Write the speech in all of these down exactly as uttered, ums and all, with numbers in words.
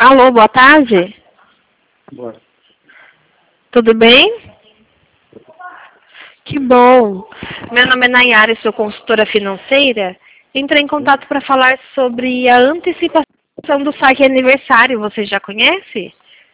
Alô, boa tarde. Boa. Tudo bem? Que bom. Meu nome é Nayara e sou consultora financeira. Entrei em contato para falar sobre a antecipação do saque aniversário. Você já conhece?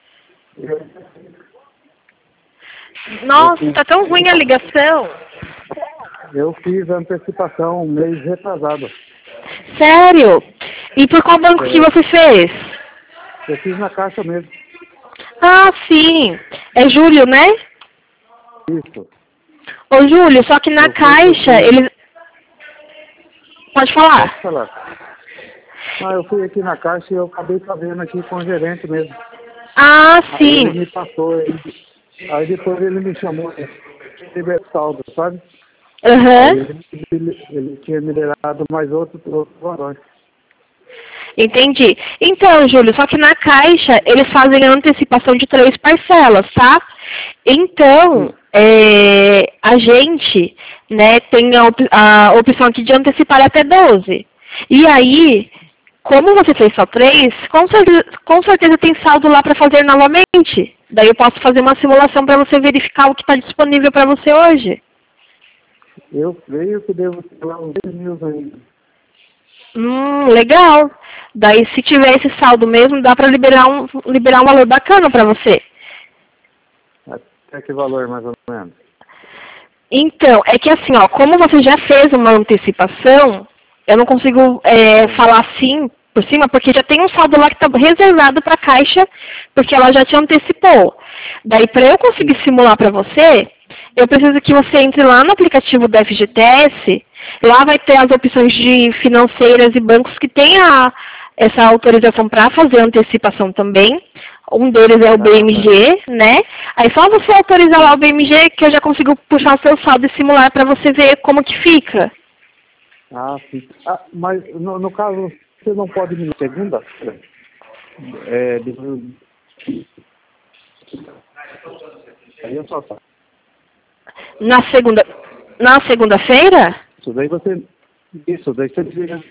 Nossa, está tão ruim a ligação. Eu fiz a antecipação um mês retrasado. Sério? E por qual banco que você fez? Eu fiz na Caixa mesmo. Ah, sim. É Júlio, né? Isso. Ô, Júlio, só que na Eu fui- Caixa, eu fui- eles... Pode falar. Pode falar. Ah, eu fui aqui na Caixa e eu acabei fazendo aqui com o gerente mesmo. Ah, Aí ele sim. me passou, ele- aí depois ele me chamou de saldo, sabe? Aí Aham. ele, ele, ele tinha me liberado mais outro, outro valor. Entendi. Então, Júlio, só que na Caixa eles fazem a antecipação de três parcelas, tá? Então, é, a gente, né, tem a, op a opção aqui de antecipar até doze. E aí, como você fez só três, com certeza, com certeza tem saldo lá para fazer novamente. Daí eu posso fazer uma simulação para você verificar o que está disponível para você hoje. Eu creio que devo ter lá uns dez mil ainda. Hum, legal. Daí, se tiver esse saldo mesmo, dá para liberar um, liberar um valor bacana para você. Até que valor, mais ou menos? Então, é que assim, ó, como você já fez uma antecipação, eu não consigo é, falar assim por cima, porque já tem um saldo lá que está reservado para a Caixa, porque ela já te antecipou. Daí, para eu conseguir simular para você, eu preciso que você entre lá no aplicativo da F G T S, lá vai ter as opções de financeiras e bancos que têm a, essa autorização para fazer antecipação também. Um deles é o B M G, né? Aí só você autorizar lá o B M G que eu já consigo puxar o seu saldo e simular para você ver como que fica. Ah, sim. Ah, mas no, no caso, você não pode me segunda-feira? É, de... Aí eu só faço. Na segunda, na segunda-feira? Isso daí você. Isso, daí você desliga.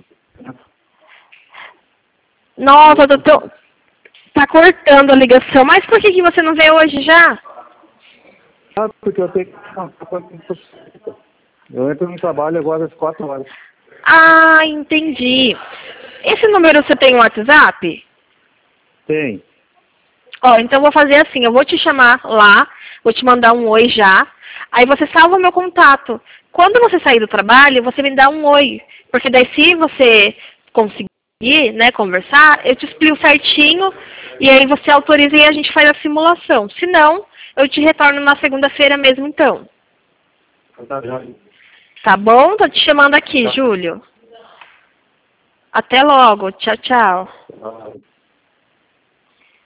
Nossa, doutor, tá cortando a ligação. Mas por que, que você não veio hoje já? Ah, porque eu tenho que. Eu entro no trabalho agora às quatro horas. Ah, entendi. Esse número você tem um WhatsApp? Tem. Ó, então eu vou fazer assim, eu vou te chamar lá, vou te mandar um oi já, aí você salva meu contato. Quando você sair do trabalho, você me dá um oi, porque daí se você conseguir, né, conversar, eu te explico certinho, e aí você autoriza e a gente faz a simulação. Se não, eu te retorno na segunda-feira mesmo então. Tá, já. Tá bom? Tô te chamando aqui, Tá. Júlio. Até logo. Tchau, tchau. Ah.